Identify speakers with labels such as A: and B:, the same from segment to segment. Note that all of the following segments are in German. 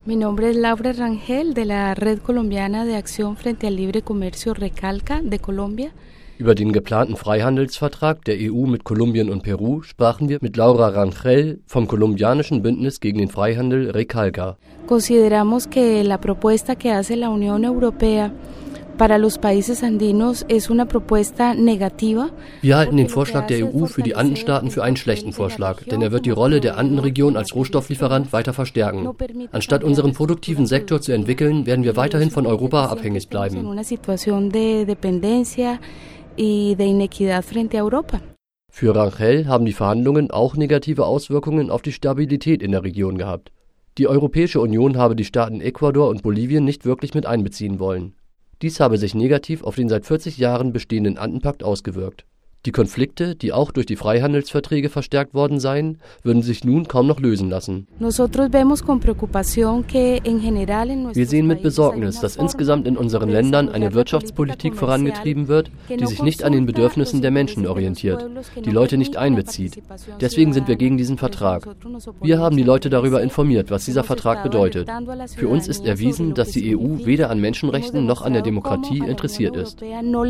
A: Mi nombre es Laura Rangel de la Red Colombiana de Acción frente al Libre Comercio Recalca de Colombia.
B: Über den geplanten Freihandelsvertrag der EU mit Kolumbien und Peru sprachen wir mit Laura Rangel vom kolumbianischen Bündnis gegen den Freihandel Recalca.
A: Consideramos que la propuesta que hace la Unión Europea para los países andinos es una propuesta negativa.
B: Wir halten den Vorschlag der EU für die Andenstaaten für einen schlechten Vorschlag, denn er wird die Rolle der Andenregion als Rohstofflieferant weiter verstärken. Anstatt unseren produktiven Sektor zu entwickeln, werden wir weiterhin von Europa abhängig bleiben. Für Rangel haben die Verhandlungen auch negative Auswirkungen auf die Stabilität in der Region gehabt. Die Europäische Union habe die Staaten Ecuador und Bolivien nicht wirklich mit einbeziehen wollen. Dies habe sich negativ auf den seit 40 Jahren bestehenden Andenpakt ausgewirkt. Die Konflikte, die auch durch die Freihandelsverträge verstärkt worden seien, würden sich nun kaum noch lösen lassen. Wir sehen mit Besorgnis, dass insgesamt in unseren Ländern eine Wirtschaftspolitik vorangetrieben wird, die sich nicht an den Bedürfnissen der Menschen orientiert, die Leute nicht einbezieht. Deswegen sind wir gegen diesen Vertrag. Wir haben die Leute darüber informiert, was dieser Vertrag bedeutet. Für uns ist erwiesen, dass die EU weder an Menschenrechten noch an der Demokratie interessiert ist.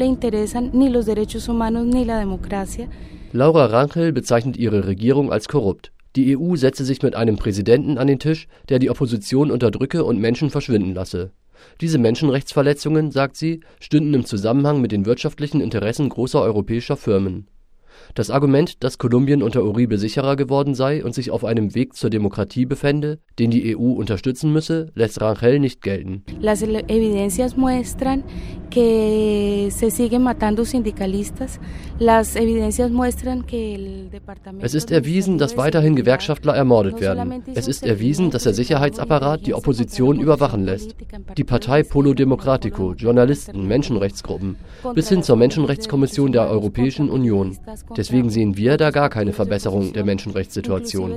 B: Laura Rangel bezeichnet ihre Regierung als korrupt. Die EU setze sich mit einem Präsidenten an den Tisch, der die Opposition unterdrücke und Menschen verschwinden lasse. Diese Menschenrechtsverletzungen, sagt sie, stünden im Zusammenhang mit den wirtschaftlichen Interessen großer europäischer Firmen. Das Argument, dass Kolumbien unter Uribe sicherer geworden sei und sich auf einem Weg zur Demokratie befände, den die EU unterstützen müsse, lässt Rangel nicht gelten.
A: Las evidencias muestran que se siguen matando sindicalistas. Las evidencias muestran que el departamento.
B: Es ist erwiesen, dass weiterhin Gewerkschaftler ermordet werden. Es ist erwiesen, dass der Sicherheitsapparat die Opposition überwachen lässt. Die Partei Polo Democrático, Journalisten, Menschenrechtsgruppen, bis hin zur Menschenrechtskommission der Europäischen Union. Deswegen sehen wir da gar keine Verbesserung der Menschenrechtssituation.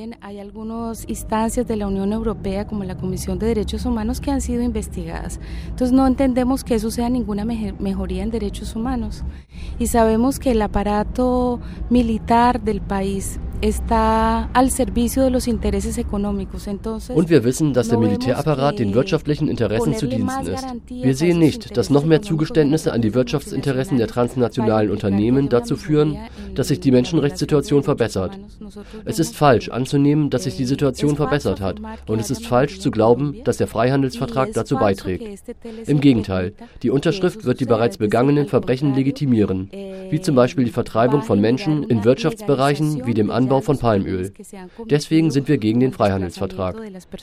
A: Ninguna mejoría en derechos humanos y sabemos que el aparato militar del país está al servicio de los intereses económicos.
B: Und wir wissen, dass der Militärapparat den wirtschaftlichen Interessen zu Diensten ist. Wir sehen nicht, dass noch mehr Zugeständnisse an die Wirtschaftsinteressen der transnationalen Unternehmen dazu führen, dass sich die Menschenrechtssituation verbessert. Es ist falsch anzunehmen, dass sich die Situation verbessert hat, und es ist falsch zu glauben, dass der Freihandelsvertrag dazu beiträgt. Im Gegenteil, die Unterschrift wird die bereits begangenen Verbrechen legitimieren, wie zum Beispiel die Vertreibung von Menschen in Wirtschaftsbereichen wie dem Anbau von Palmöl. Deswegen sind wir gegen den Freihandelsvertrag.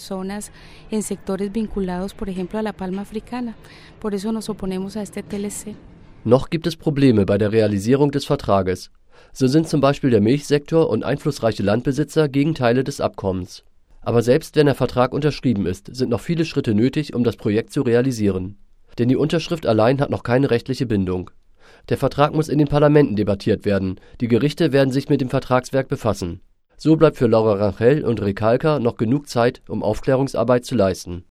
B: Noch gibt es Probleme bei der Realisierung des Vertrages. So sind zum Beispiel der Milchsektor und einflussreiche Landbesitzer gegen Teile des Abkommens. Aber selbst wenn der Vertrag unterschrieben ist, sind noch viele Schritte nötig, um das Projekt zu realisieren. Denn die Unterschrift allein hat noch keine rechtliche Bindung. Der Vertrag muss in den Parlamenten debattiert werden, die Gerichte werden sich mit dem Vertragswerk befassen. So bleibt für Laura Rangel und Recalca noch genug Zeit, um Aufklärungsarbeit zu leisten.